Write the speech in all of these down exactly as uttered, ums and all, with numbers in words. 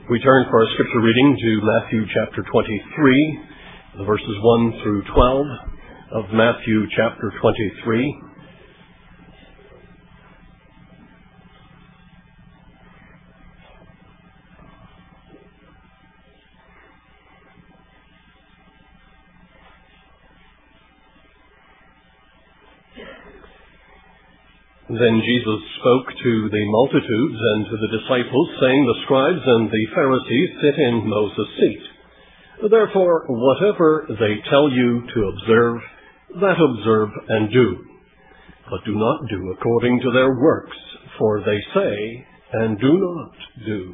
We turn for our scripture reading to Matthew chapter twenty-three, the verses one through twelve of Matthew chapter twenty-three. Then Jesus spoke to the multitudes and to the disciples, saying, The scribes and the Pharisees sit in Moses' seat. Therefore, whatever they tell you to observe, that observe and do. But do not do according to their works, for they say and do not do.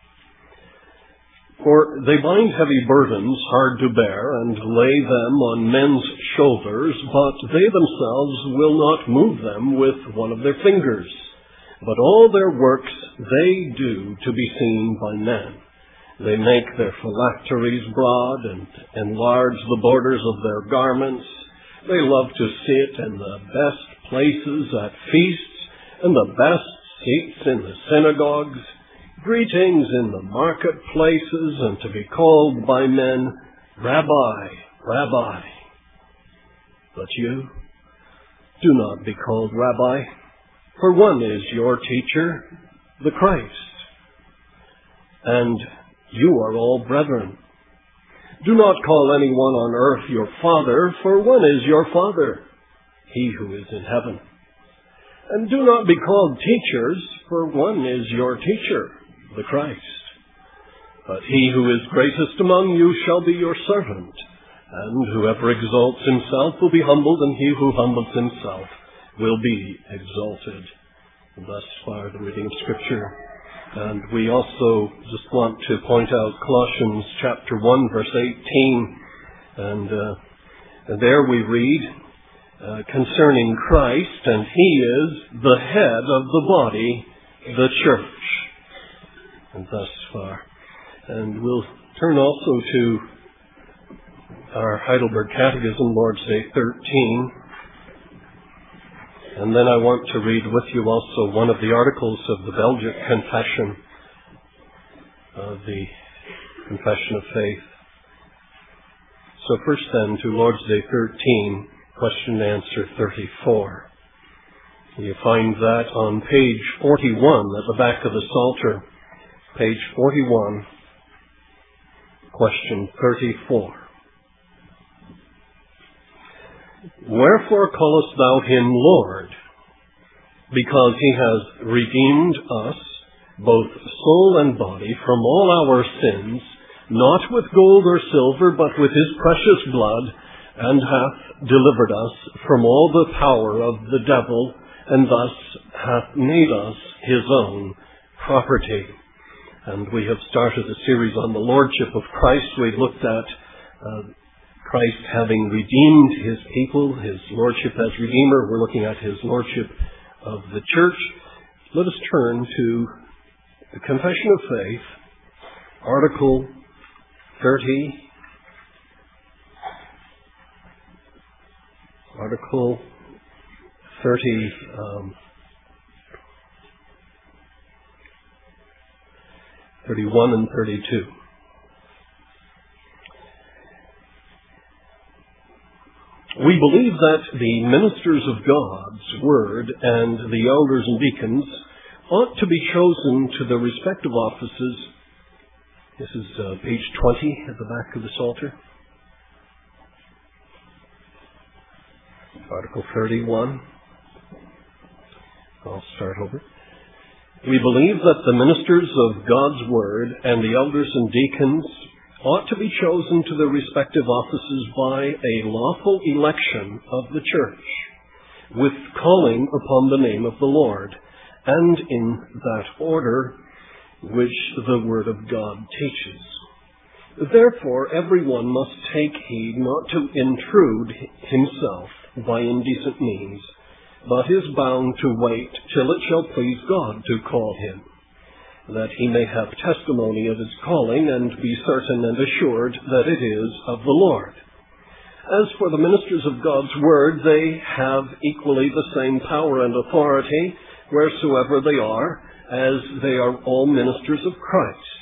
For they bind heavy burdens hard to bear and lay them on men's shoulders, but they themselves will not move them with one of their fingers. But all their works they do to be seen by men. They make their phylacteries broad and enlarge the borders of their garments. They love to sit in the best places at feasts and the best seats in the synagogues, greetings in the marketplaces, and to be called by men, Rabbi, Rabbi. But you, do not be called Rabbi, for one is your teacher, the Christ. And you are all brethren. Do not call anyone on earth your father, for one is your Father, he who is in heaven. And do not be called teachers, for one is your teacher, the Christ. But he who is greatest among you shall be your servant, and whoever exalts himself will be humbled, and he who humbles himself will be exalted. Thus far the reading of Scripture. And we also just want to point out Colossians chapter one, verse eighteen, and, uh, and there we read uh, concerning Christ, and he is the head of the body, the church. And thus far. And we'll turn also to our Heidelberg Catechism, Lord's Day thirteen. And then I want to read with you also one of the articles of the Belgic Confession, of the Confession of Faith. So first then to Lord's Day thirteen, question and answer thirty-four. You find that on page forty-one at the back of the Psalter. Page forty-one, question thirty-four. Wherefore callest thou him Lord? Because he has redeemed us, both soul and body, from all our sins, not with gold or silver, but with his precious blood, and hath delivered us from all the power of the devil, and thus hath made us his own property. And we have started a series on the Lordship of Christ. We've looked at uh, Christ having redeemed his people, his Lordship as Redeemer. We're looking at his Lordship of the Church. Let us turn to the Confession of Faith, Article thirty. Article thirty. Um, thirty-one and thirty-two. We believe that the ministers of God's Word and the elders and deacons ought to be chosen to the respective offices. This is uh, page twenty at the back of the Psalter. Article thirty-one. I'll start over. We believe that the ministers of God's Word and the elders and deacons ought to be chosen to their respective offices by a lawful election of the church, with calling upon the name of the Lord, and in that order which the Word of God teaches. Therefore, everyone must take heed not to intrude himself by indecent means, but is bound to wait till it shall please God to call him, that he may have testimony of his calling and be certain and assured that it is of the Lord. As for the ministers of God's Word, they have equally the same power and authority wheresoever they are, as they are all ministers of Christ.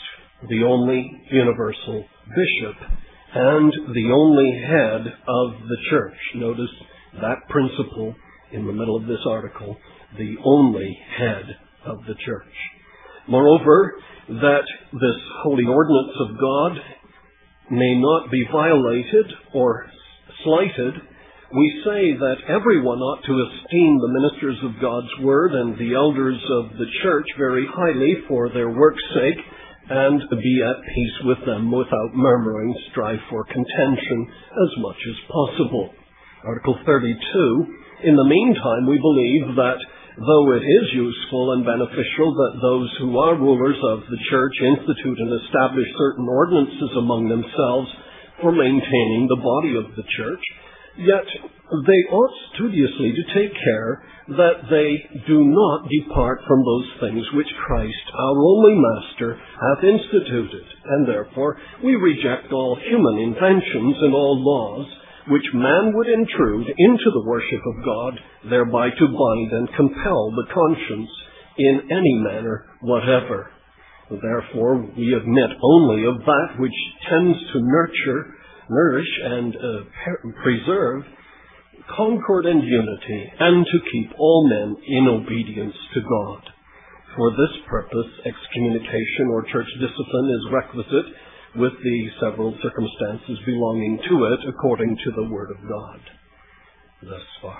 the only universal bishop, and the only head of the church. Notice that principle in the middle of this article, the only head of the church. Moreover, that this holy ordinance of God may not be violated or slighted, we say that everyone ought to esteem the ministers of God's Word and the elders of the church very highly for their work's sake, and be at peace with them without murmuring, strife, or contention as much as possible. Article thirty-two, in the meantime, we believe that though it is useful and beneficial that those who are rulers of the church institute and establish certain ordinances among themselves for maintaining the body of the church, yet they ought studiously to take care that they do not depart from those things which Christ, our only Master, hath instituted. And therefore we reject all human inventions and all laws which man would intrude into the worship of God, thereby to bind and compel the conscience in any manner whatever. Therefore we admit only of that which tends to nurture, nourish, and uh, preserve concord and unity, and to keep all men in obedience to God. For this purpose, excommunication or church discipline is requisite, with the several circumstances belonging to it according to the Word of God. Thus far.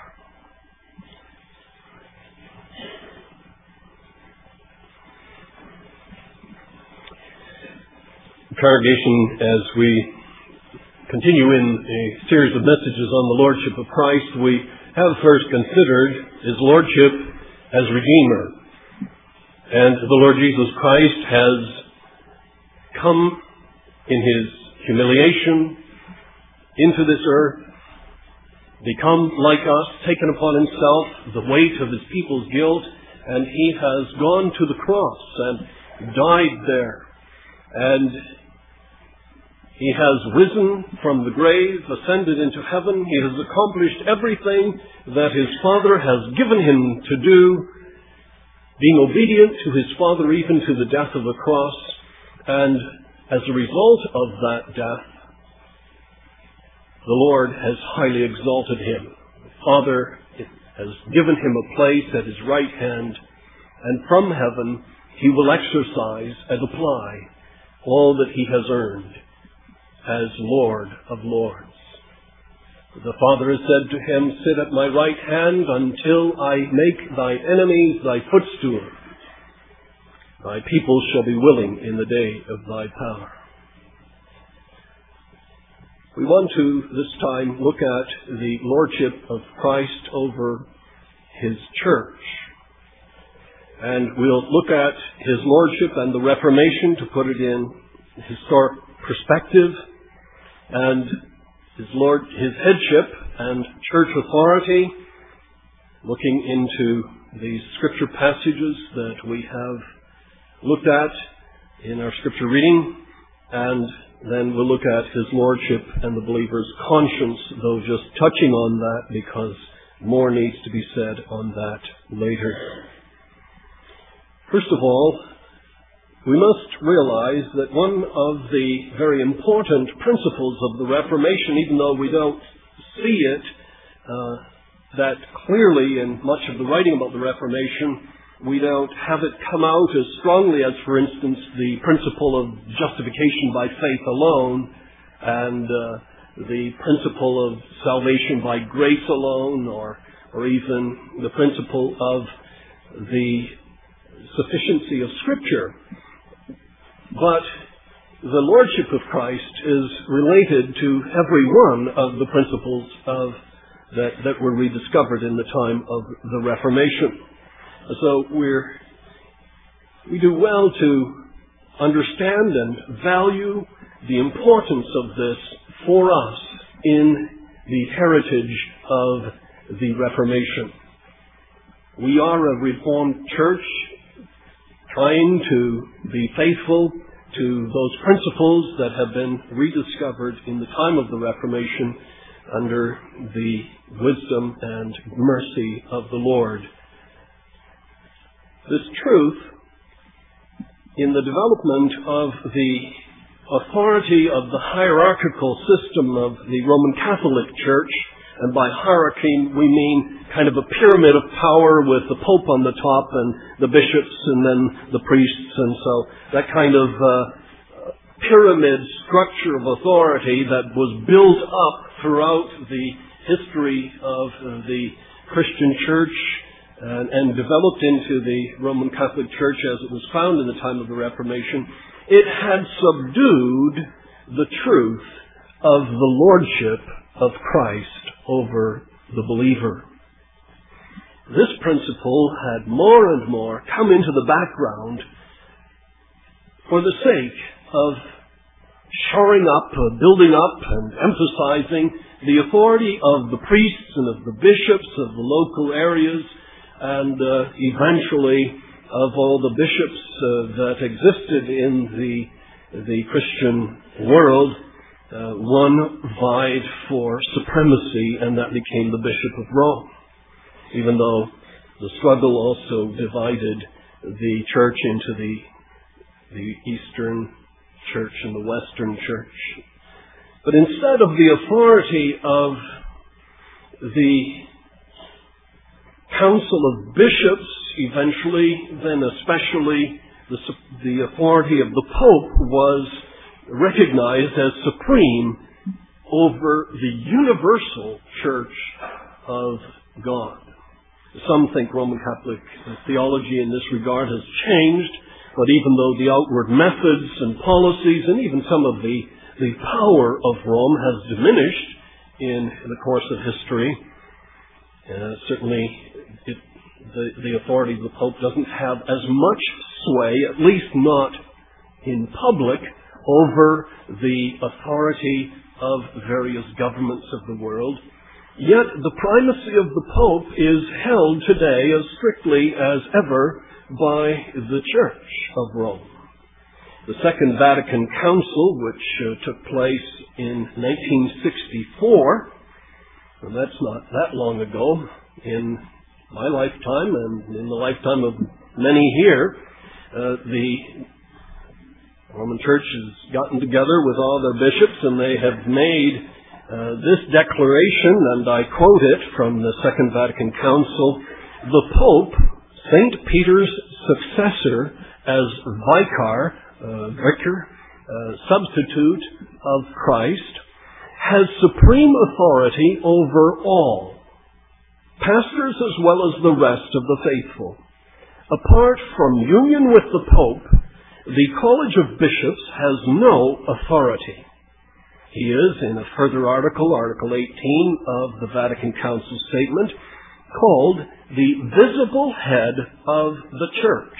Congregation, as we continue in a series of messages on the Lordship of Christ, we have first considered His Lordship as Redeemer. And the Lord Jesus Christ has come in His humiliation into this earth, become like us, taken upon Himself the weight of His people's guilt, and He has gone to the cross and died there. And He has risen from the grave, ascended into heaven. He has accomplished everything that His Father has given Him to do, being obedient to His Father even to the death of the cross. And as a result of that death, the Lord has highly exalted Him. The Father has given Him a place at His right hand, and from heaven He will exercise and apply all that He has earned as Lord of Lords. The Father has said to Him, "Sit at my right hand until I make thy enemies thy footstool. Thy people shall be willing in the day of thy power." We want to, this time, look at the Lordship of Christ over His church. And we'll look at His Lordship and the Reformation to put it in historic perspective, and His Lord, His headship and church authority, looking into the scripture passages that we have looked at in our scripture reading, and then we'll look at His Lordship and the believer's conscience, though just touching on that because more needs to be said on that later. First of all, we must realize that one of the very important principles of the Reformation, even though we don't see it uh, that clearly in much of the writing about the Reformation, we don't have it come out as strongly as, for instance, the principle of justification by faith alone, and uh, the principle of salvation by grace alone, or, or even the principle of the sufficiency of Scripture. But the Lordship of Christ is related to every one of the principles of that, that were rediscovered in the time of the Reformation. So we're, we do well to understand and value the importance of this for us in the heritage of the Reformation. We are a Reformed church trying to be faithful to those principles that have been rediscovered in the time of the Reformation under the wisdom and mercy of the Lord. This truth in the development of the authority of the hierarchical system of the Roman Catholic Church, and by hierarchy we mean kind of a pyramid of power with the Pope on the top and the bishops and then the priests, and so that kind of uh, pyramid structure of authority that was built up throughout the history of uh, the Christian Church and, and developed into the Roman Catholic Church as it was found in the time of the Reformation. It had subdued the truth of the lordship of Christ over the believer. This principle had more and more come into the background for the sake of shoring up, uh, building up, and emphasizing the authority of the priests and of the bishops of the local areas, and uh, eventually of all the bishops uh, that existed in the the Christian world. Uh, one vied for supremacy, and that became the Bishop of Rome, even though the struggle also divided the church into the the Eastern Church and the Western Church. But instead of the authority of the Council of Bishops, eventually, then especially the, the authority of the Pope was recognized as supreme over the universal Church of God. Some think Roman Catholic theology in this regard has changed, but even though the outward methods and policies and even some of the, the power of Rome has diminished in the course of history, uh, certainly it, the, the authority of the Pope doesn't have as much sway, at least not in public, over the authority of various governments of the world. Yet the primacy of the Pope is held today as strictly as ever by the Church of Rome. The Second Vatican Council, which uh, took place in nineteen sixty-four, and that's not that long ago, in my lifetime and in the lifetime of many here, uh, the Roman Church has gotten together with all their bishops, and they have made uh, this declaration, and I quote it from the Second Vatican Council: "The Pope, Saint Peter's successor as vicar, uh, vicar, uh, substitute of Christ, has supreme authority over all, pastors as well as the rest of the faithful. Apart from union with the Pope, the College of Bishops has no authority." He is, in a further article, Article eighteen of the Vatican Council statement, called the visible head of the Church.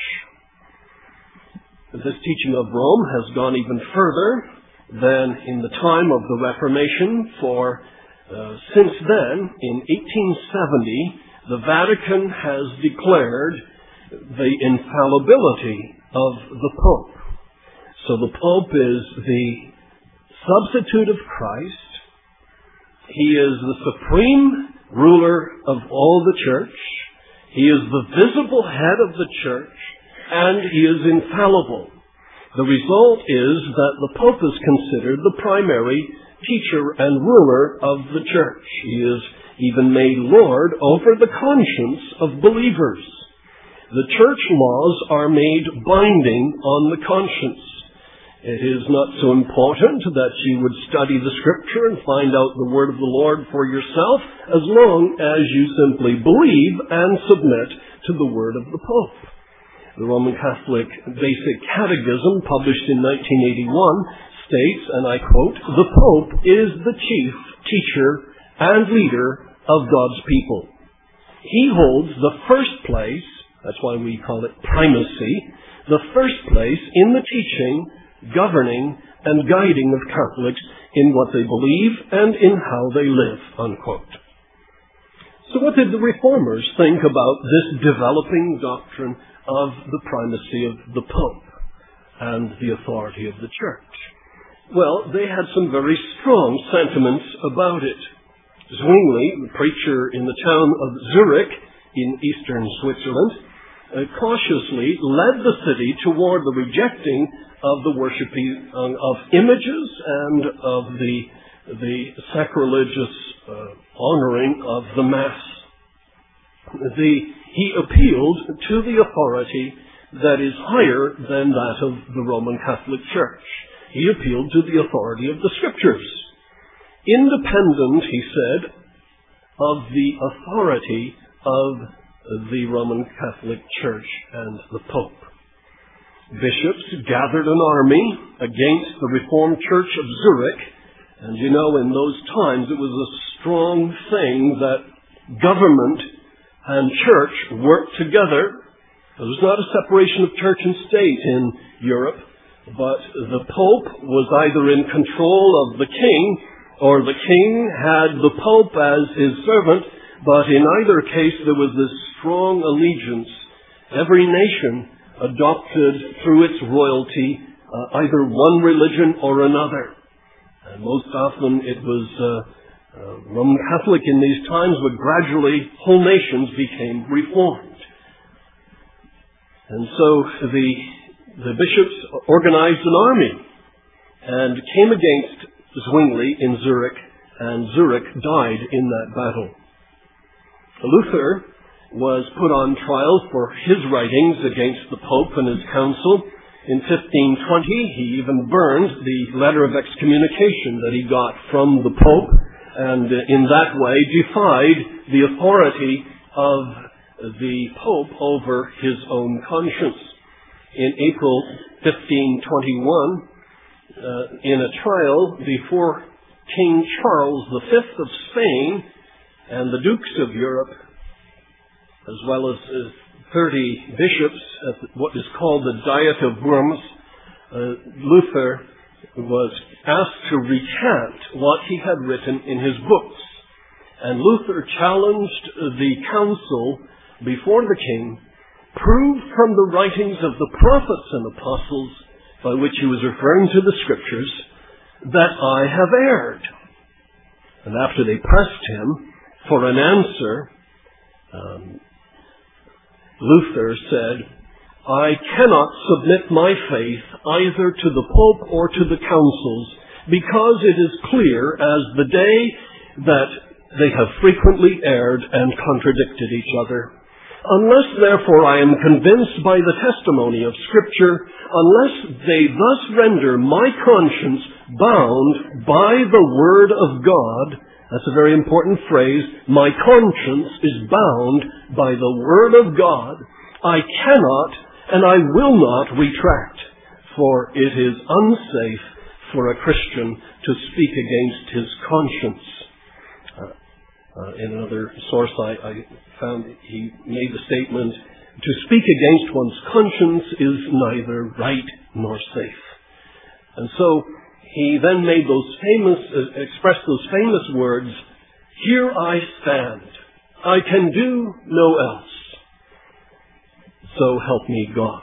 This teaching of Rome has gone even further than in the time of the Reformation, for uh, since then, in eighteen seventy, the Vatican has declared the infallibility of the Pope. So the Pope is the substitute of Christ. He is the supreme ruler of all the Church. He is the visible head of the Church, and he is infallible. The result is that the Pope is considered the primary teacher and ruler of the Church. He is even made Lord over the conscience of believers. The church laws are made binding on the conscience. It is not so important that you would study the Scripture and find out the word of the Lord for yourself, as long as you simply believe and submit to the word of the Pope. The Roman Catholic Basic Catechism, published in nineteen eighty-one, states, and I quote, "The Pope is the chief teacher and leader of God's people. He holds the first place," that's why we call it primacy, "the first place in the teaching, governing, and guiding of Catholics in what they believe and in how they live," unquote. So what did the Reformers think about this developing doctrine of the primacy of the Pope and the authority of the Church? Well, they had some very strong sentiments about it. Zwingli, the preacher in the town of Zurich in eastern Switzerland, uh, cautiously led the city toward the rejecting of the worshiping uh, of images and of the, the sacrilegious uh, honoring of the Mass. The, he appealed to the authority that is higher than that of the Roman Catholic Church. He appealed to the authority of the Scriptures, independent, he said, of the authority of the Roman Catholic Church and the Pope. Bishops gathered an army against the Reformed Church of Zurich, and you know, in those times it was a strong thing that government and church worked together. There was not a separation of church and state in Europe, but the Pope was either in control of the king, or the king had the Pope as his servant, but in either case there was this strong allegiance. Every nation adopted through its royalty uh, either one religion or another. And most often it was uh, uh, Roman Catholic in these times, but gradually whole nations became Reformed. And so the, the bishops organized an army and came against Zwingli in Zurich, and Zurich died in that battle. Luther was put on trial for his writings against the Pope and his council. In fifteen twenty, he even burned the letter of excommunication that he got from the Pope, and in that way defied the authority of the Pope over his own conscience. In April fifteen twenty-one, uh, in a trial before King Charles the Fifth of Spain and the dukes of Europe, as well as uh, thirty bishops at what is called the Diet of Worms, uh, Luther was asked to recant what he had written in his books. And Luther challenged the council before the king, proved from the writings of the prophets and apostles, by which he was referring to the Scriptures, that I have erred. And after they pressed him for an answer, um, Luther said, I cannot submit my faith either to the Pope or to the councils, because it is clear as the day that they have frequently erred and contradicted each other. Unless, therefore, I am convinced by the testimony of Scripture, unless they thus render my conscience bound by the Word of God, that's a very important phrase, my conscience is bound by the Word of God, I cannot and I will not retract, for it is unsafe for a Christian to speak against his conscience. Uh, uh, in another source I, I found he made the statement, to speak against one's conscience is neither right nor safe. And so he then made those famous, uh, expressed those famous words, here I stand, I can do no else, so help me God.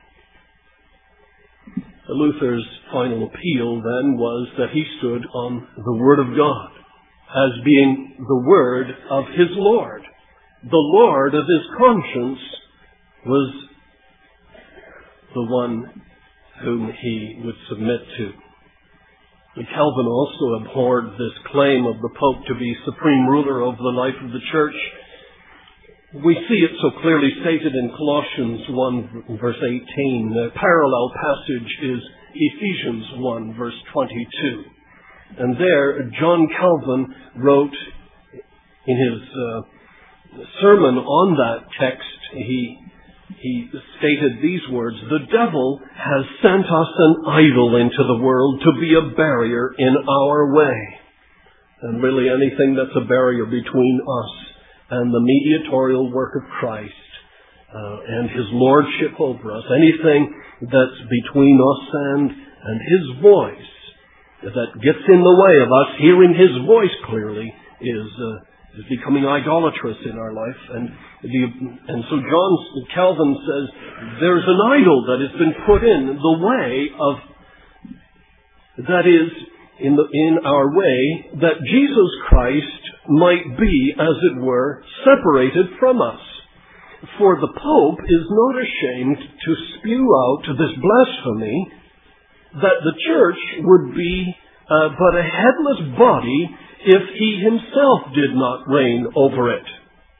Luther's final appeal then was that he stood on the Word of God as being the Word of his Lord. The Lord of his conscience was the one whom he would submit to. And Calvin also abhorred this claim of the Pope to be supreme ruler over the life of the Church. We see it so clearly stated in Colossians one, verse eighteen. The parallel passage is Ephesians one, verse twenty-two. And there, John Calvin wrote in his uh, sermon on that text, he, he stated these words, the devil has sent us an idol into the world to be a barrier in our way. And really anything that's a barrier between us and the mediatorial work of Christ uh, and His Lordship over us, anything that's between us and, and His voice that gets in the way of us hearing His voice clearly is uh, is becoming idolatrous in our life. And the, and so John Calvin says there's an idol that has been put in the way of, that is, in the in our way, that Jesus Christ might be, as it were, separated from us. For the Pope is not ashamed to spew out this blasphemy that the church would be uh, but a headless body if he himself did not reign over it.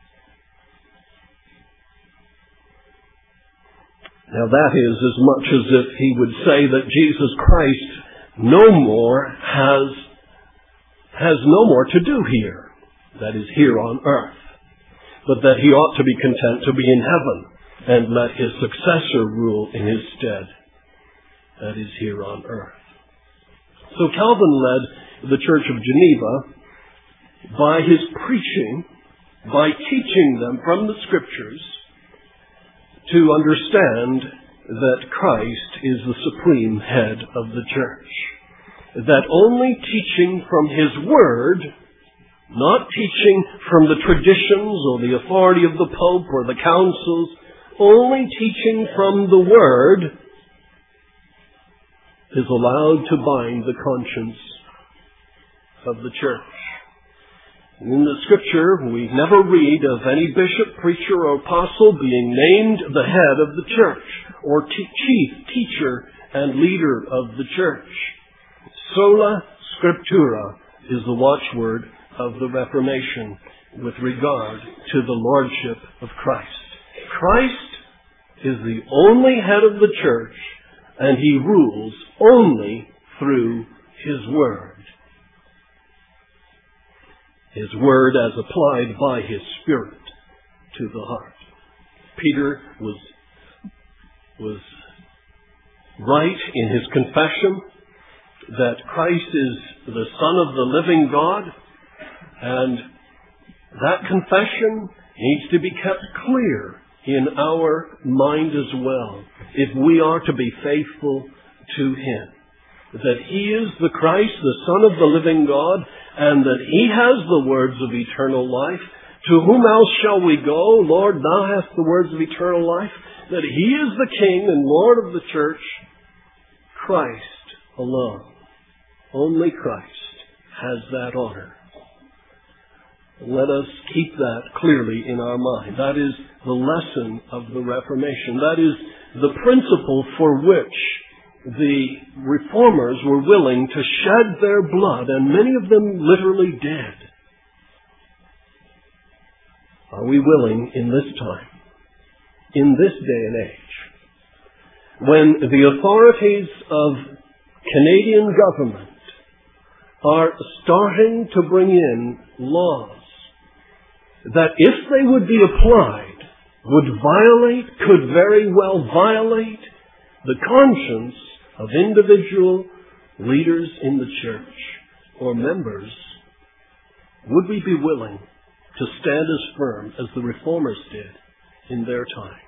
Now that is as much as if he would say that Jesus Christ no more has, has no more to do here, that is here on earth, but that he ought to be content to be in heaven and let his successor rule in his stead, that is here on earth. So Calvin led the Church of Geneva by his preaching, by teaching them from the Scriptures, to understand that Christ is the supreme head of the church. That only teaching from his word, not teaching from the traditions or the authority of the Pope or the councils, only teaching from the word is allowed to bind the conscience of the church. In the Scripture, we never read of any bishop, preacher, or apostle being named the head of the church, or t- chief teacher and leader of the church. Sola Scriptura is the watchword of the Reformation with regard to the lordship of Christ. Christ is the only head of the church, and he rules only through his word. His word as applied by his Spirit to the heart. Peter was, was right in his confession that Christ is the Son of the living God, and that confession needs to be kept clear in our mind as well if we are to be faithful to him. That he is the Christ, the Son of the living God, and that he has the words of eternal life. To whom else shall we go? Lord, thou hast the words of eternal life. That he is the King and Lord of the church. Christ alone. Only Christ has that honor. Let us keep that clearly in our mind. That is the lesson of the Reformation. That is the principle for which the reformers were willing to shed their blood, and many of them literally did. Are we willing in this time, in this day and age, when the authorities of Canadian government are starting to bring in laws that, if they would be applied, would violate, could very well violate the conscience of individual leaders in the church or members, would we be willing to stand as firm as the reformers did in their time?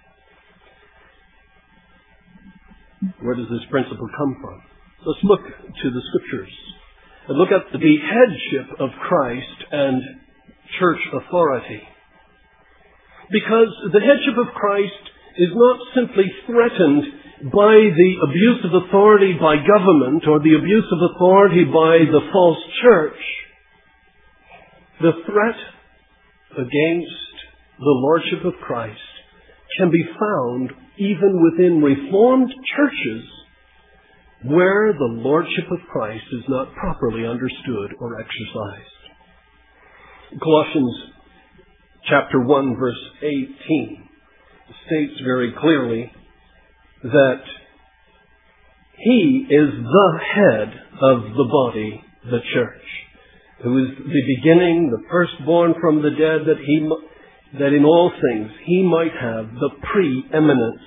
Where does this principle come from? Let's look to the Scriptures and look at the headship of Christ and church authority. Because the headship of Christ is not simply threatened by the abuse of authority by government or the abuse of authority by the false church. The threat against the lordship of Christ can be found even within Reformed churches where the lordship of Christ is not properly understood or exercised. Colossians chapter one verse eighteen states very clearly that he is the head of the body, the church, who is the beginning, the firstborn from the dead, that he that in all things he might have the preeminence.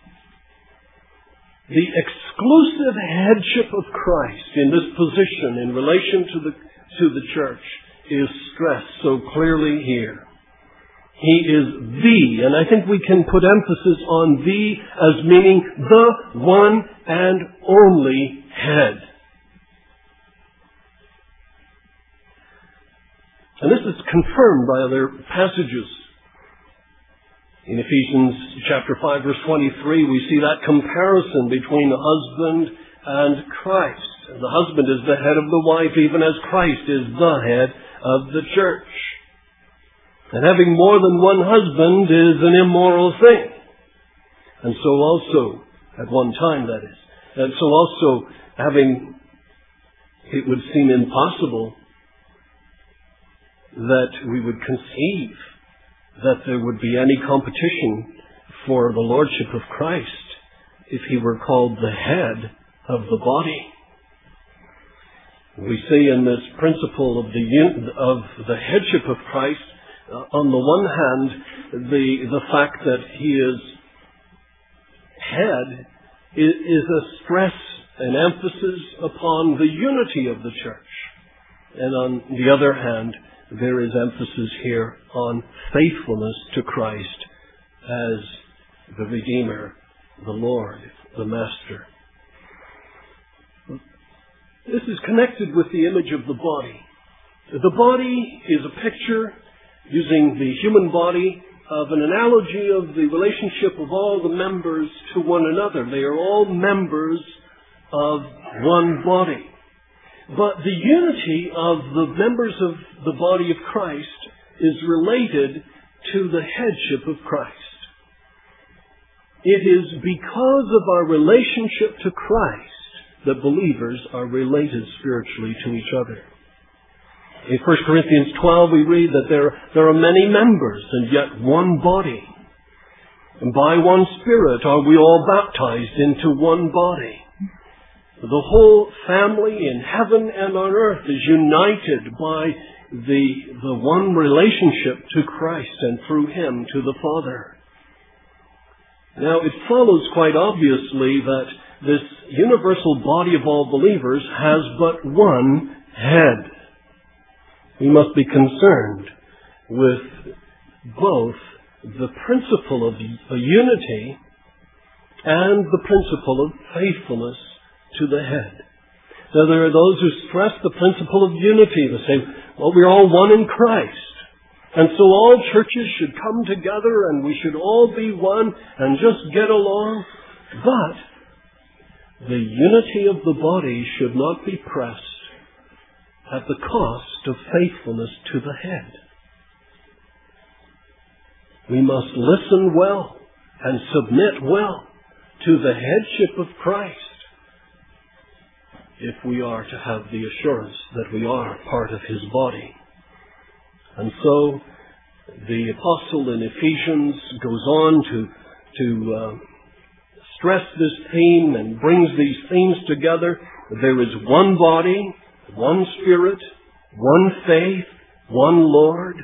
The exclusive headship of Christ in this position in relation to the to the church is stressed so clearly here. He is the, and I think we can put emphasis on the as meaning the one and only head. And this is confirmed by other passages. In Ephesians chapter five verse twenty-three, we see that comparison between the husband and Christ. The husband is the head of the wife, even as Christ is the head of the church. And having more than one husband is an immoral thing. And so also, at one time that is, and so also having, it would seem impossible that we would conceive that there would be any competition for the lordship of Christ if he were called the head of the body. We see in this principle of the of the headship of Christ, uh, on the one hand, the the fact that he is head is, is a stress, an emphasis upon the unity of the church. And on the other hand, there is emphasis here on faithfulness to Christ as the Redeemer, the Lord, the Master. This is connected with the image of the body. The body is a picture, using the human body, of an analogy of the relationship of all the members to one another. They are all members of one body. But the unity of the members of the body of Christ is related to the headship of Christ. It is because of our relationship to Christ that believers are related spiritually to each other. In First Corinthians twelve we read that there, there are many members and yet one body. And by one Spirit are we all baptized into one body. The whole family in heaven and on earth is united by the, the one relationship to Christ and through Him to the Father. Now it follows quite obviously that this universal body of all believers has but one head. We must be concerned with both the principle of unity and the principle of faithfulness to the head. Now there are those who stress the principle of unity. They say, well, we're all one in Christ. And so all churches should come together and we should all be one and just get along. But the unity of the body should not be pressed at the cost of faithfulness to the head. We must listen well and submit well to the headship of Christ if we are to have the assurance that we are part of His body. And so the apostle in Ephesians goes on to, to uh, stress this theme and brings these themes together. There is one body, one Spirit, one faith, one Lord.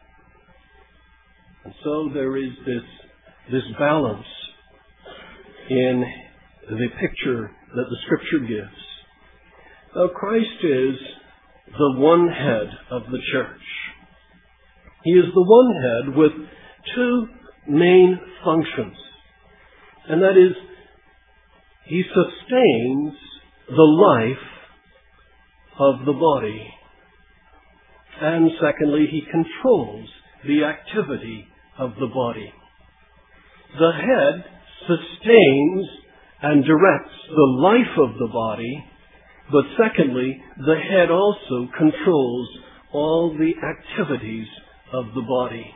And so there is this, this balance in the picture that the Scripture gives. Now Christ is the one head of the church. He is the one head with two main functions. And that is, He sustains the life of the body. And secondly, He controls the activity of the body. The head sustains and directs the life of the body, but secondly, the head also controls all the activities of the body.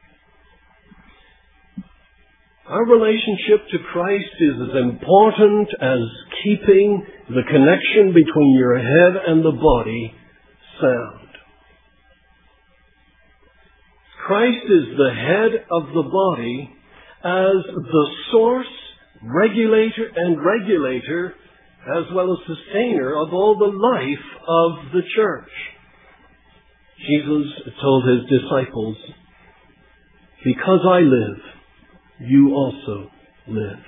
Our relationship to Christ is as important as keeping the connection between your head and the body sound. Christ is the head of the body as the source, regulator, and regulator, as well as sustainer of all the life of the church. Jesus told His disciples, "Because I live, you also live."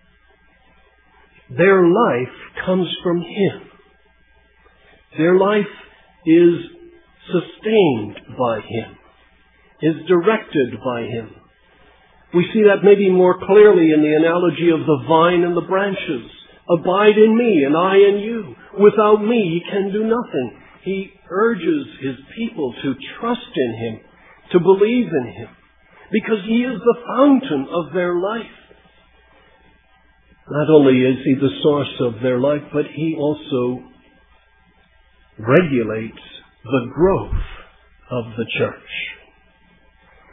Their life comes from Him. Their life is sustained by Him, is directed by Him. We see that maybe more clearly in the analogy of the vine and the branches. Abide in me and I in you. Without me you can do nothing. He urges His people to trust in Him, to believe in Him, because He is the fountain of their life. Not only is He the source of their life, but He also regulates the growth of the church.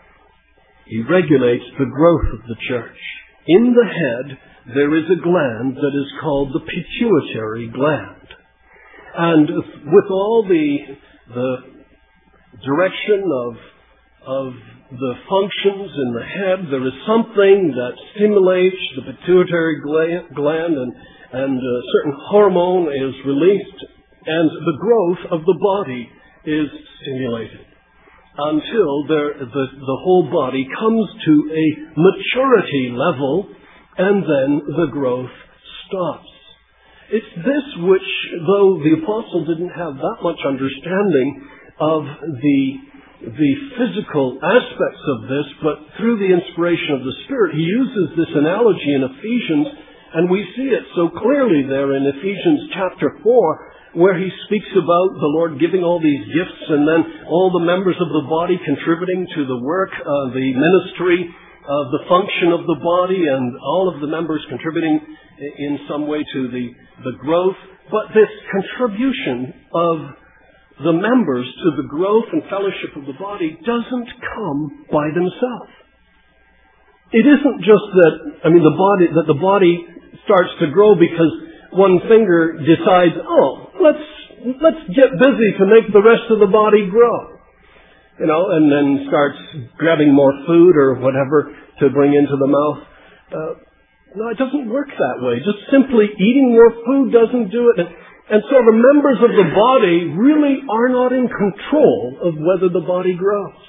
He regulates the growth of the church. In the head, there is a gland that is called the pituitary gland. And with all the, the direction of, of the functions in the head, there is something that stimulates the pituitary gland, and, and a certain hormone is released, and the growth of the body is stimulated until there, the, the whole body comes to a maturity level, and then the growth stops. It's this which, though the apostle didn't have that much understanding of the, the physical aspects of this, but through the inspiration of the Spirit, he uses this analogy in Ephesians, and we see it so clearly there in Ephesians chapter four, where he speaks about the Lord giving all these gifts, and then all the members of the body contributing to the work, uh, the ministry, of the function of the body, and all of the members contributing in some way to the, the growth. But this contribution of the members to the growth and fellowship of the body doesn't come by themselves. It isn't just that, I mean, the body, that the body starts to grow because one finger decides, oh, let's, let's get busy to make the rest of the body grow. You know, and then starts grabbing more food or whatever to bring into the mouth. Uh, no, it doesn't work that way. Just simply eating more food doesn't do it. And, and so the members of the body really are not in control of whether the body grows.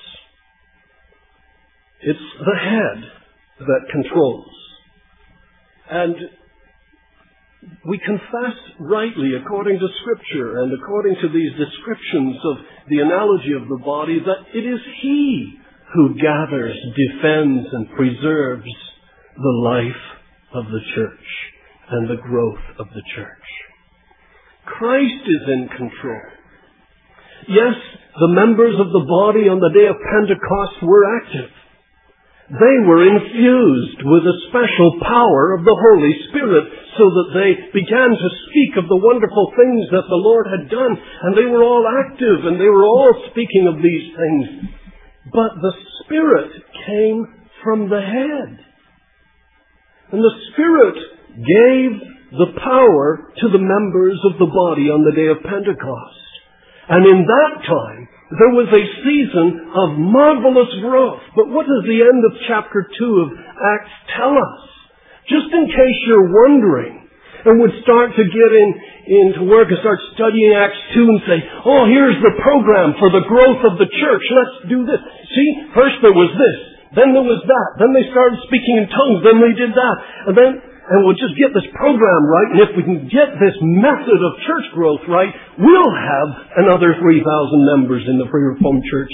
It's the head that controls. And we confess rightly, according to Scripture and according to these descriptions of the analogy of the body, that it is He who gathers, defends, and preserves the life of the church and the growth of the church. Christ is in control. Yes, the members of the body on the day of Pentecost were active. They were infused with a special power of the Holy Spirit so that they began to speak of the wonderful things that the Lord had done. And they were all active and they were all speaking of these things. But the Spirit came from the head. And the Spirit gave the power to the members of the body on the day of Pentecost. And in that time, there was a season of marvelous growth. But what does the end of chapter two of Acts tell us? Just in case you're wondering and would start to get in into work and start studying Acts two and say, oh, here's the program for the growth of the church. Let's do this. See, first there was this. Then there was that. Then they started speaking in tongues. Then they did that. And then And we'll just get this program right, and if we can get this method of church growth right, we'll have another three thousand members in the Free Reformed Church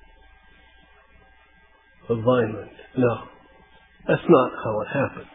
of Vineland. No, that's not how it happened.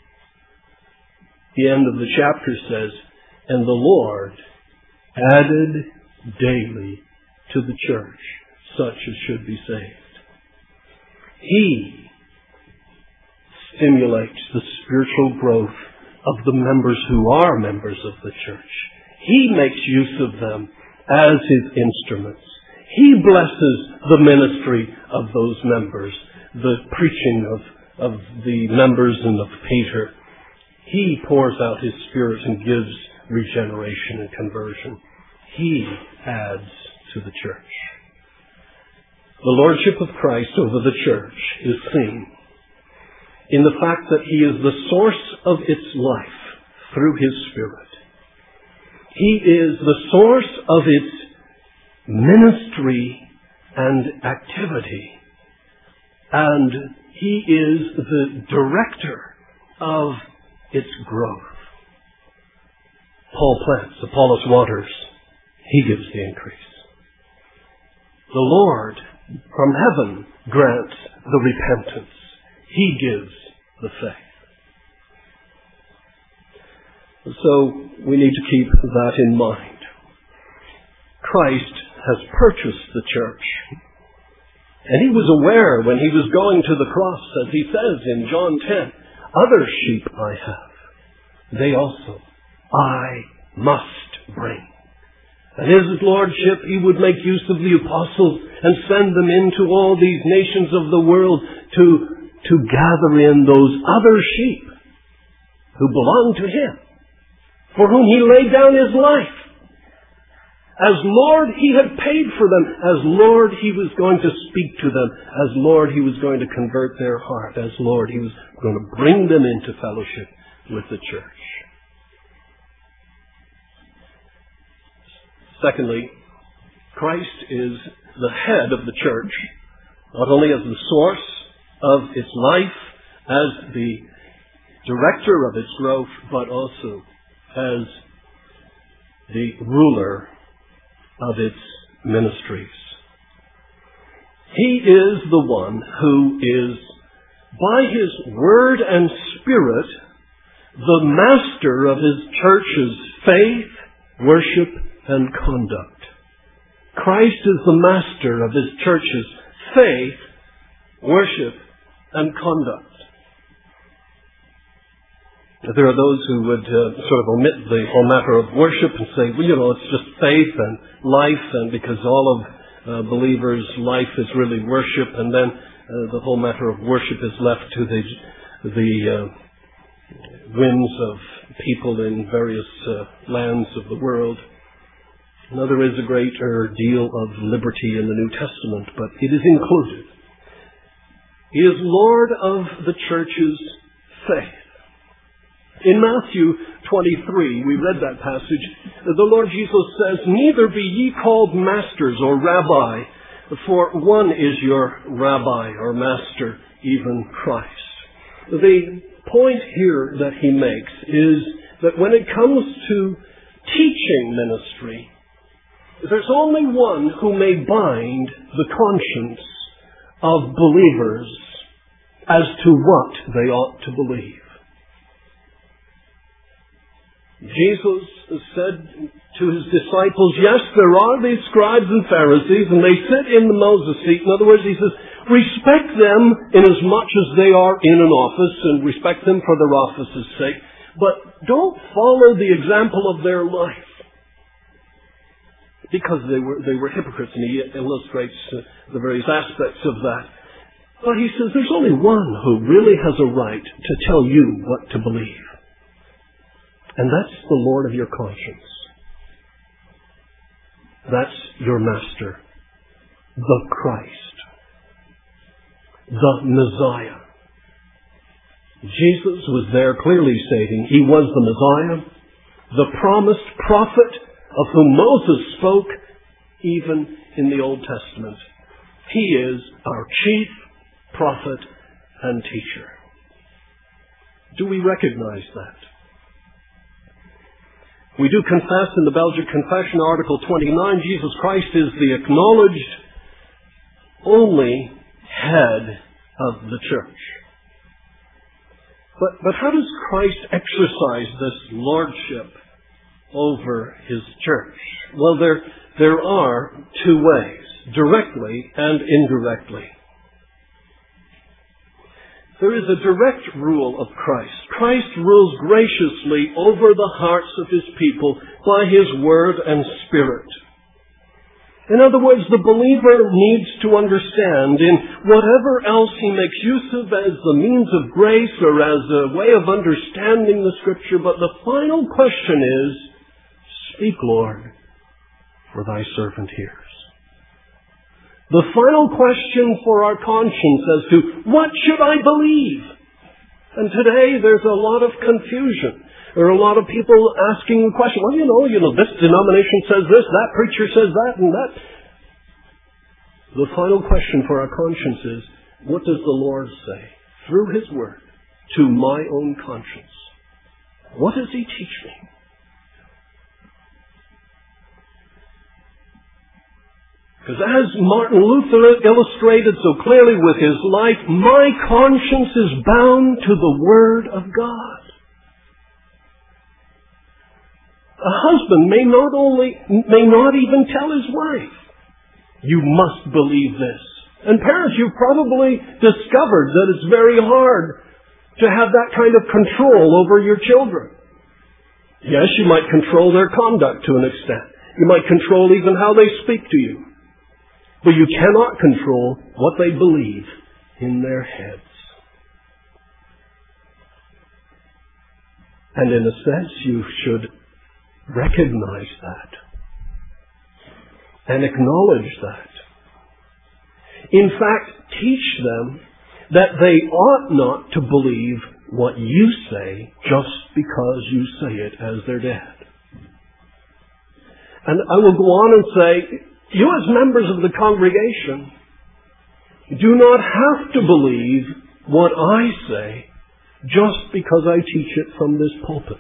The end of the chapter says, and the Lord added daily to the church such as should be saved. He stimulates the spiritual growth of the members who are members of the church. He makes use of them as His instruments. He blesses the ministry of those members, the preaching of, of the members and of Peter. He pours out His Spirit and gives regeneration and conversion. He adds to the church. The Lordship of Christ over the church is seen in the fact that He is the source of its life through His Spirit. He is the source of its ministry and activity. And He is the director of its growth. Paul plants, Apollos waters. He gives the increase. The Lord from heaven grants the repentance. He gives the faith. So we need to keep that in mind. Christ has purchased the church. And He was aware when He was going to the cross, as He says in John ten, other sheep I have. They also I must bring. And his lordship, he would make use of the apostles and send them into all these nations of the world to, to gather in those other sheep who belonged to him, for whom he laid down his life. As Lord, he had paid for them. As Lord, he was going to speak to them. As Lord, he was going to convert their heart. As Lord, he was going to bring them into fellowship with the church. Secondly, Christ is the head of the church, not only as the source of its life, as the director of its growth, but also as the ruler of its ministries. He is the one who is, by his word and spirit, the master of his church's faith, worship, and conduct. Christ is the master of his church's faith, worship, and conduct. There are those who would uh, sort of omit the whole matter of worship and say, well, you know, it's just faith and life, and because all of uh, believers' life is really worship, and then uh, the whole matter of worship is left to the the uh, whims of people in various uh, lands of the world. Now, there is a greater deal of liberty in the New Testament, but it is included. He is Lord of the church's faith. In Matthew twenty-three, we read that passage, the Lord Jesus says, "Neither be ye called masters or rabbi, for one is your rabbi or master, even Christ." The point here that he makes is that when it comes to teaching ministry, there's only one who may bind the conscience of believers as to what they ought to believe. Jesus said to his disciples, yes, there are these scribes and Pharisees, and they sit in the Moses seat. In other words, he says, respect them in as much as they are in an office, and respect them for their office's sake, but don't follow the example of their life, because they were they were hypocrites, and he illustrates uh, the various aspects of that. But he says there's only one who really has a right to tell you what to believe. And that's the Lord of your conscience. That's your Master, the Christ, the Messiah. Jesus was there clearly stating he was the Messiah, the promised prophet of whom Moses spoke even in the Old Testament. He is our chief prophet and teacher. Do we recognize that? We do confess in the Belgic Confession, Article twenty-nine, Jesus Christ is the acknowledged only head of the church. But, but how does Christ exercise this lordship over his church? Well, there, there are two ways, directly and indirectly. There is a direct rule of Christ. Christ rules graciously over the hearts of his people by his word and spirit. In other words, the believer needs to understand in whatever else he makes use of as the means of grace or as a way of understanding the Scripture, but the final question is, speak, Lord, for thy servant hears. The final question for our conscience as to what should I believe? And today there's a lot of confusion. There are a lot of people asking the question, well, you know, you know, this denomination says this, that preacher says that, and that. The final question for our conscience is, what does the Lord say through his word to my own conscience? What does he teach me? Because as Martin Luther illustrated so clearly with his life, my conscience is bound to the Word of God. A husband may not only, may not even tell his wife, you must believe this. And parents, you've probably discovered that it's very hard to have that kind of control over your children. Yes, you might control their conduct to an extent. You might control even how they speak to you. But you cannot control what they believe in their heads. And in a sense, you should recognize that and acknowledge that. In fact, teach them that they ought not to believe what you say just because you say it as their dad. And I will go on and say, you as members of the congregation do not have to believe what I say just because I teach it from this pulpit.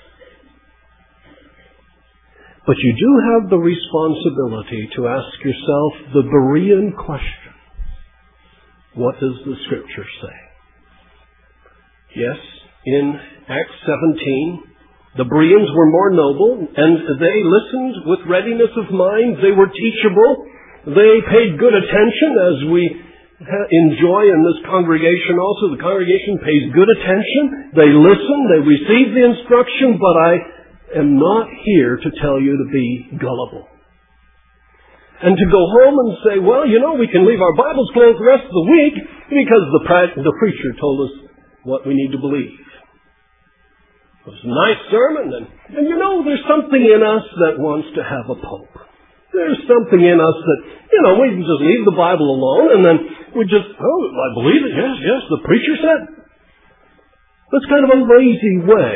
But you do have the responsibility to ask yourself the Berean question. What does the Scripture say? Yes, in Acts seventeen, the Bereans were more noble, and they listened with readiness of mind. They were teachable. They paid good attention, as we enjoy in this congregation also. The congregation pays good attention. They listen. They receive the instruction, but I am not here to tell you to be gullible. And to go home and say, well, you know, we can leave our Bibles closed the rest of the week because the, pre- the preacher told us what we need to believe. It was a nice sermon, and, and you know, there's something in us that wants to have a pope. There's something in us that, you know, we can just leave the Bible alone, and then we just, oh, I believe it, yes, yes, the preacher said. That's kind of a lazy way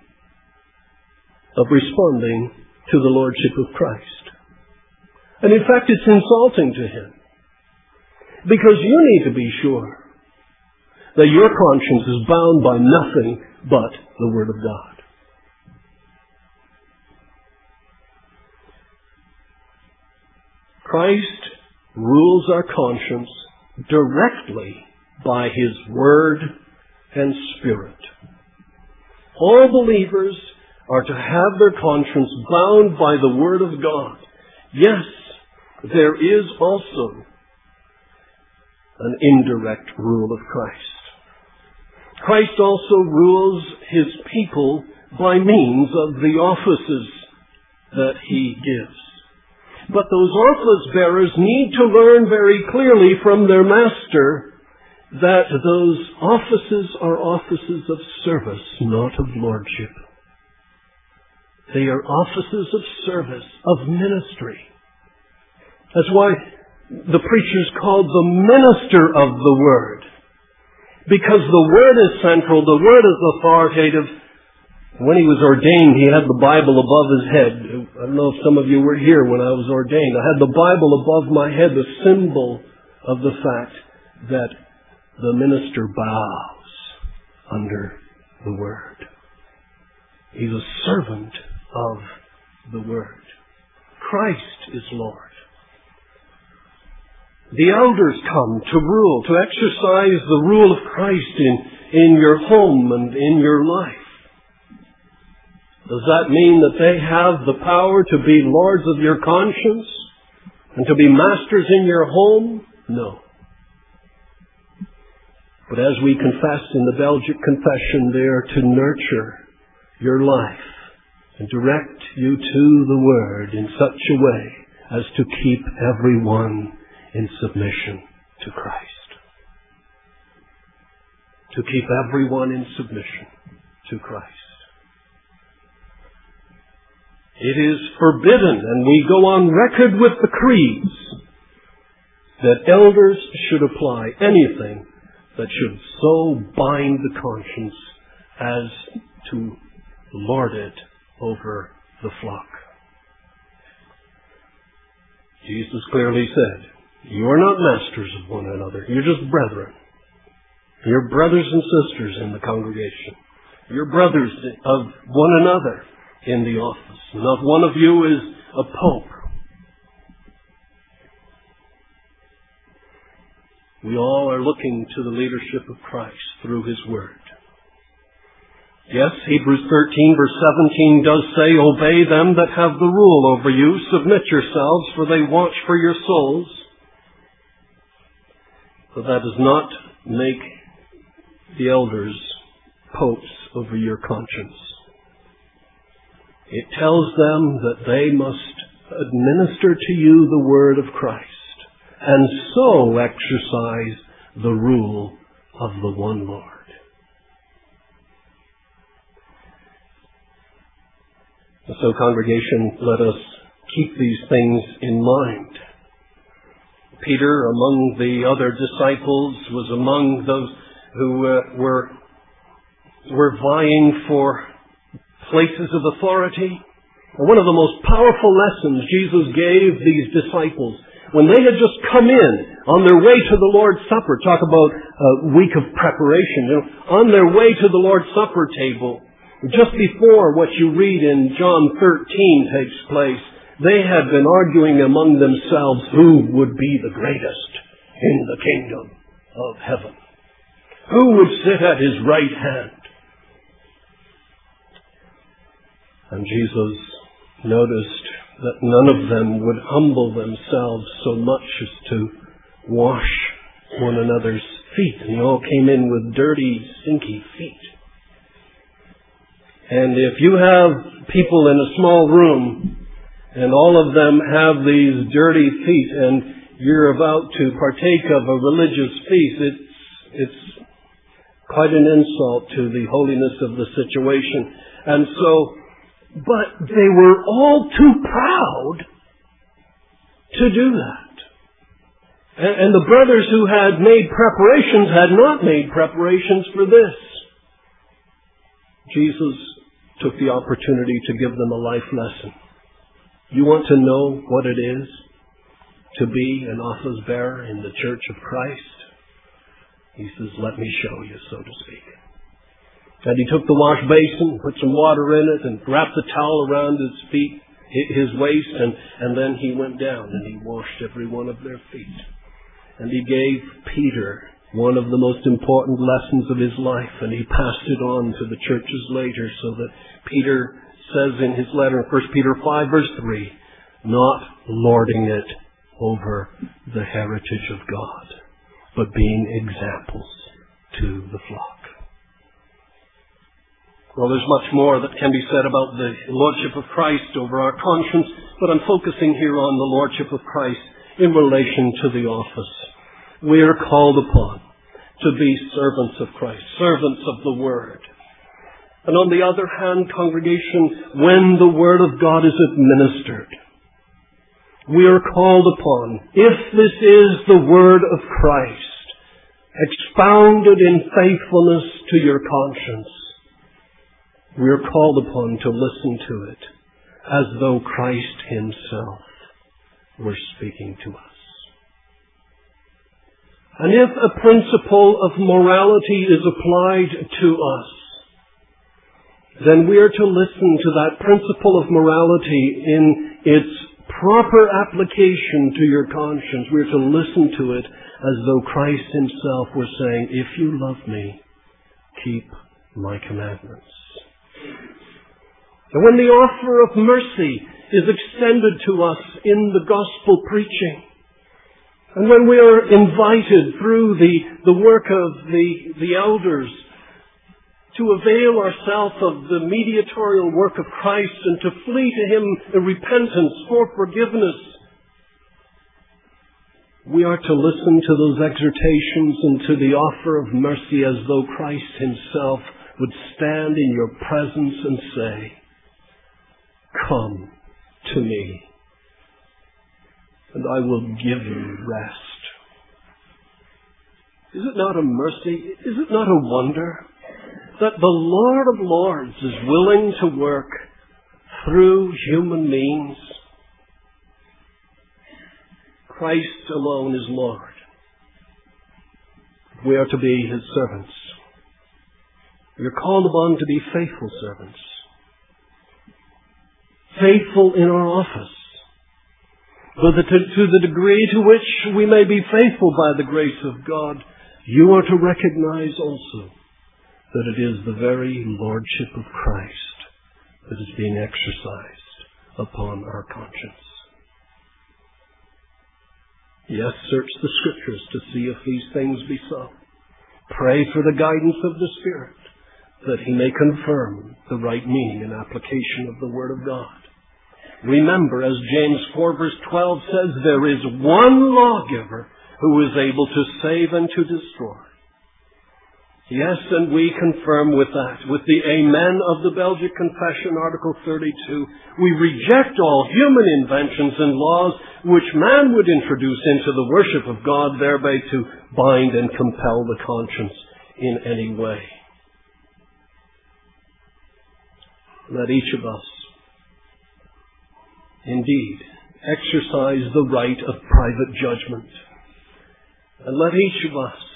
of responding to the Lordship of Christ. And in fact, it's insulting to Him. Because you need to be sure that your conscience is bound by nothing but the Word of God. Christ rules our conscience directly by His Word and Spirit. All believers are to have their conscience bound by the Word of God. Yes, there is also an indirect rule of Christ. Christ also rules His people by means of the offices that He gives. But those office bearers need to learn very clearly from their Master that those offices are offices of service, not of lordship. They are offices of service, of ministry. That's why the preacher's called the minister of the Word. Because the Word is central, the Word is authoritative. When he was ordained, he had the Bible above his head. I don't know if some of you were here when I was ordained. I had the Bible above my head, the symbol of the fact that the minister bows under the Word. He's a servant of the Word. Christ is Lord. The elders come to rule, to exercise the rule of Christ in, in your home and in your life. Does that mean that they have the power to be lords of your conscience and to be masters in your home? No. But as we confess in the Belgic Confession, they are to nurture your life and direct you to the Word in such a way as to keep everyone in submission to Christ. To keep everyone in submission to Christ. It is forbidden, and we go on record with the creeds, that elders should apply anything that should so bind the conscience as to lord it over the flock. Jesus clearly said, you are not masters of one another. You're just brethren. You're brothers and sisters in the congregation. You're brothers of one another in the office. Not one of you is a pope. We all are looking to the leadership of Christ through His Word. Yes, Hebrews thirteen verse seventeen does say, obey them that have the rule over you. Submit yourselves, for they watch for your souls. But that does not make the elders popes over your conscience. It tells them that they must administer to you the word of Christ, and so exercise the rule of the one Lord. So, congregation, let us keep these things in mind. Peter, among the other disciples, was among those who uh, were, were vying for places of authority. And one of the most powerful lessons Jesus gave these disciples, when they had just come in on their way to the Lord's Supper, talk about a week of preparation, you know, on their way to the Lord's Supper table, just before what you read in John thirteen takes place, they had been arguing among themselves who would be the greatest in the kingdom of heaven. Who would sit at his right hand? And Jesus noticed that none of them would humble themselves so much as to wash one another's feet. And they all came in with dirty, stinky feet. And if you have people in a small room and all of them have these dirty feet and you're about to partake of a religious feast, it's, it's quite an insult to the holiness of the situation. And so, but they were all too proud to do that. And, and the brothers who had made preparations had not made preparations for this. Jesus took the opportunity to give them a life lesson. You want to know what it is to be an office bearer in the Church of Christ? He says, let me show you, so to speak. And he took the wash basin, put some water in it, and wrapped the towel around his feet, his waist, and, and then he went down and he washed every one of their feet. And he gave Peter one of the most important lessons of his life, and he passed it on to the churches later, so that Peter says in his letter, First Peter five, verse three, not lording it over the heritage of God, but being examples to the flock. Well, there's much more that can be said about the Lordship of Christ over our conscience, but I'm focusing here on the Lordship of Christ in relation to the office. We are called upon to be servants of Christ, servants of the Word. And on the other hand, congregation, when the Word of God is administered, we are called upon, if this is the Word of Christ, expounded in faithfulness to your conscience, we are called upon to listen to it as though Christ Himself were speaking to us. And if a principle of morality is applied to us, then we are to listen to that principle of morality in its proper application to your conscience. We are to listen to it as though Christ Himself were saying, if you love me, keep my commandments. And when the offer of mercy is extended to us in the gospel preaching, and when we are invited through the, the work of the, the elders to avail ourselves of the mediatorial work of Christ and to flee to Him in repentance for forgiveness, we are to listen to those exhortations and to the offer of mercy as though Christ Himself would stand in your presence and say, come to me, and I will give you rest. Is it not a mercy? Is it not a wonder that the Lord of Lords is willing to work through human means? Christ alone is Lord. We are to be His servants. We are called upon to be faithful servants. Faithful in our office. But to, to the degree to which we may be faithful by the grace of God, you are to recognize also that it is the very Lordship of Christ that is being exercised upon our conscience. Yes, search the Scriptures to see if these things be so. Pray for the guidance of the Spirit, that He may confirm the right meaning and application of the Word of God. Remember, as James four verse twelve says, there is one lawgiver who is able to save and to destroy. Yes, and we confirm with that, with the Amen of the Belgic Confession, Article thirty-two, we reject all human inventions and laws which man would introduce into the worship of God, thereby to bind and compel the conscience in any way. Let each of us indeed exercise the right of private judgment. And let each of us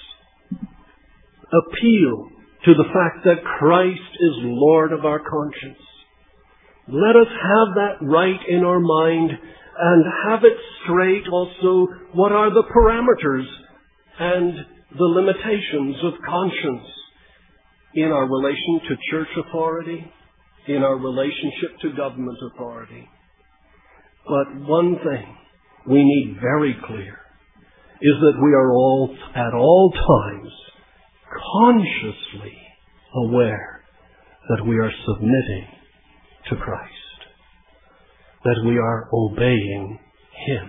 appeal to the fact that Christ is Lord of our conscience. Let us have that right in our mind and have it straight also what are the parameters and the limitations of conscience in our relation to church authority, in our relationship to government authority. But one thing we need very clear is that we are all, at all times, consciously aware that we are submitting to Christ, that we are obeying Him.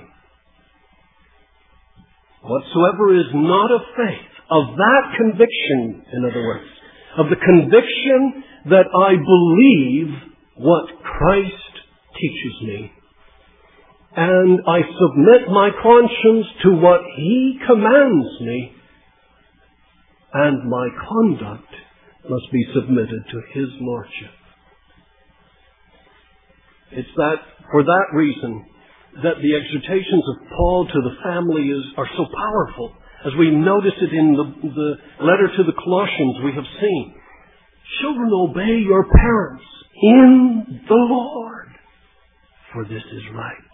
Whatsoever is not of faith, of that conviction, in other words, of the conviction that I believe what Christ teaches me, and I submit my conscience to what He commands me, and my conduct must be submitted to His Lordship. It's that, for that reason, that the exhortations of Paul to the family is, are so powerful. As we notice it in the, the letter to the Colossians, we have seen, children, obey your parents in the Lord, for this is right.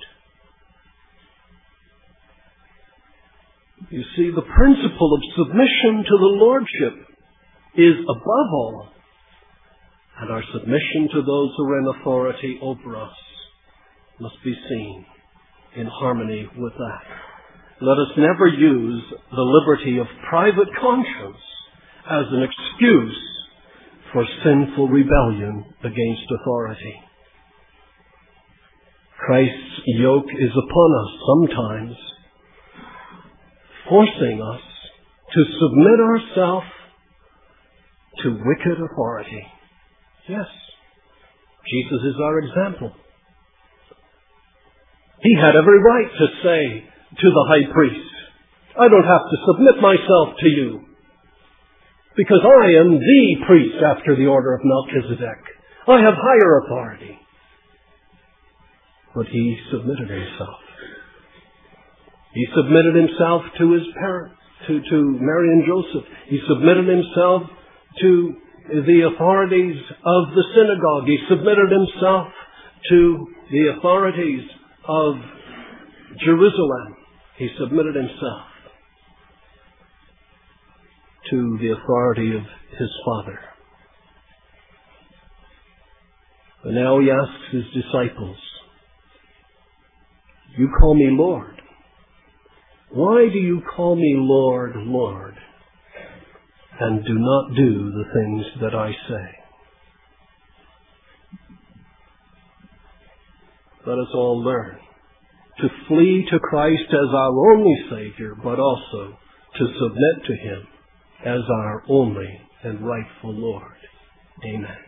You see, the principle of submission to the Lordship is above all, and our submission to those who are in authority over us must be seen in harmony with that. Let us never use the liberty of private conscience as an excuse for sinful rebellion against authority. Christ's yoke is upon us sometimes, forcing us to submit ourselves to wicked authority. Yes, Jesus is our example. He had every right to say to the high priest, I don't have to submit myself to you, because I am the priest after the order of Melchizedek. I have higher authority. But he submitted himself. He submitted himself to his parents, to, to Mary and Joseph. He submitted himself to the authorities of the synagogue. He submitted himself to the authorities of Jerusalem. He submitted himself to the authority of his Father. And now he asks his disciples, you call me Lord. Why do you call me Lord, Lord, and do not do the things that I say? Let us all learn to flee to Christ as our only Savior, but also to submit to Him as our only and rightful Lord. Amen.